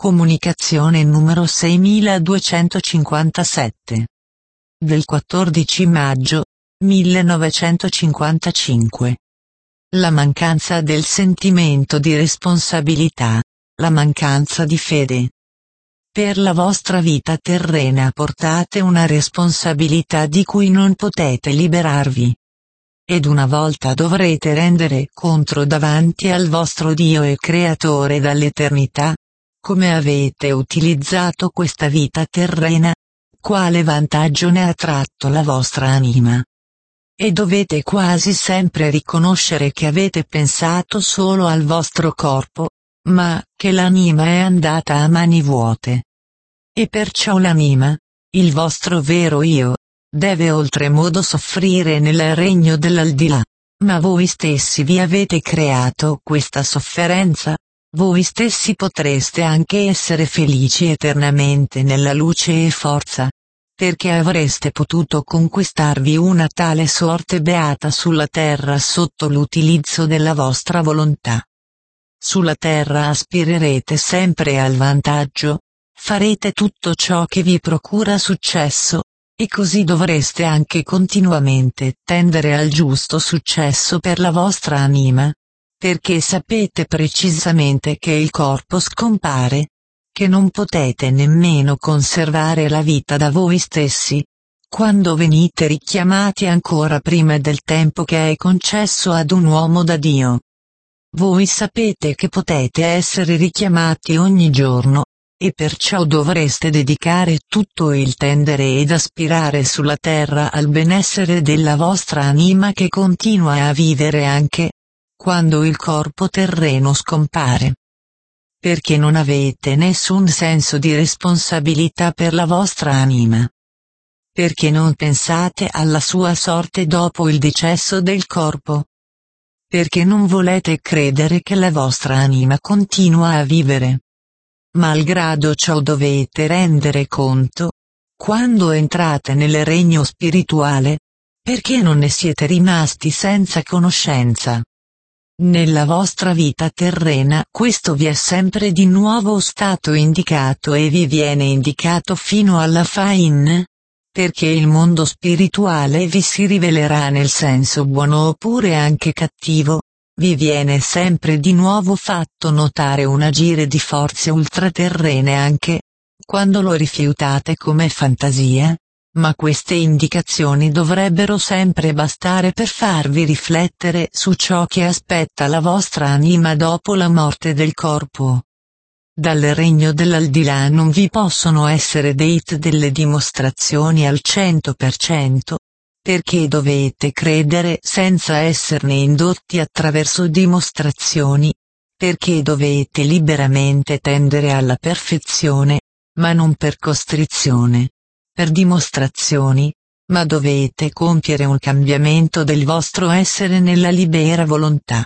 Comunicazione numero 6257. Del 14 maggio 1955. La mancanza del sentimento di responsabilità, la mancanza di fede. Per la vostra vita terrena portate una responsabilità di cui non potete liberarvi. Ed una volta dovrete rendere conto davanti al vostro Dio e Creatore dall'eternità, come avete utilizzato questa vita terrena, quale vantaggio ne ha tratto la vostra anima. E dovete quasi sempre riconoscere che avete pensato solo al vostro corpo, ma che l'anima è andata a mani vuote. E perciò l'anima, il vostro vero io, deve oltremodo soffrire nel regno dell'aldilà. Ma voi stessi vi avete creato questa sofferenza. Voi stessi potreste anche essere felici eternamente nella luce e forza, perché avreste potuto conquistarvi una tale sorte beata sulla terra sotto l'utilizzo della vostra volontà. Sulla terra aspirerete sempre al vantaggio, farete tutto ciò che vi procura successo, e così dovreste anche continuamente tendere al giusto successo per la vostra anima. Perché sapete precisamente che il corpo scompare, che non potete nemmeno conservare la vita da voi stessi, quando venite richiamati ancora prima del tempo che è concesso ad un uomo da Dio. Voi sapete che potete essere richiamati ogni giorno, e perciò dovreste dedicare tutto il tendere ed aspirare sulla terra al benessere della vostra anima che continua a vivere anche quando il corpo terreno scompare. Perché non avete nessun senso di responsabilità per la vostra anima. Perché non pensate alla sua sorte dopo il decesso del corpo. Perché non volete credere che la vostra anima continua a vivere. Malgrado ciò dovete rendere conto, quando entrate nel regno spirituale, perché non ne siete rimasti senza conoscenza. Nella vostra vita terrena questo vi è sempre di nuovo stato indicato e vi viene indicato fino alla fin, perché il mondo spirituale vi si rivelerà nel senso buono oppure anche cattivo, vi viene sempre di nuovo fatto notare un agire di forze ultraterrene anche quando lo rifiutate come fantasia. Ma queste indicazioni dovrebbero sempre bastare per farvi riflettere su ciò che aspetta la vostra anima dopo la morte del corpo. Dal regno dell'aldilà non vi possono essere delle dimostrazioni al 100%, perché dovete credere senza esserne indotti attraverso dimostrazioni, perché dovete liberamente tendere alla perfezione, ma non per costrizione. Per dimostrazioni, ma dovete compiere un cambiamento del vostro essere nella libera volontà.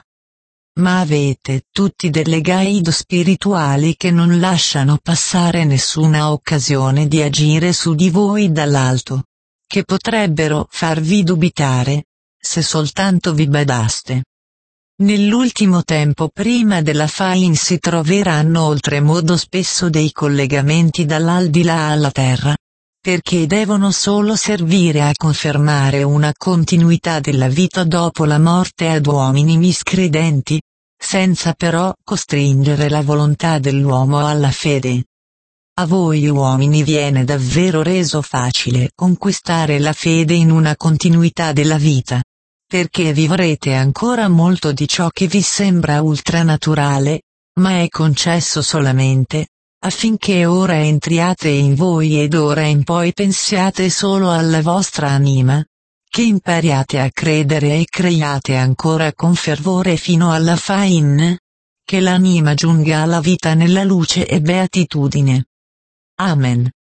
Ma avete tutti delle guide spirituali che non lasciano passare nessuna occasione di agire su di voi dall'alto, che potrebbero farvi dubitare, se soltanto vi badaste. Nell'ultimo tempo prima della fin si troveranno oltremodo spesso dei collegamenti dall'aldilà alla terra, perché devono solo servire a confermare una continuità della vita dopo la morte ad uomini miscredenti, senza però costringere la volontà dell'uomo alla fede. A voi uomini viene davvero reso facile conquistare la fede in una continuità della vita, perché vivrete ancora molto di ciò che vi sembra ultranaturale, ma è concesso solamente affinché ora entriate in voi ed ora in poi pensiate solo alla vostra anima, che impariate a credere e creiate ancora con fervore fino alla fin, che l'anima giunga alla vita nella luce e beatitudine. Amen.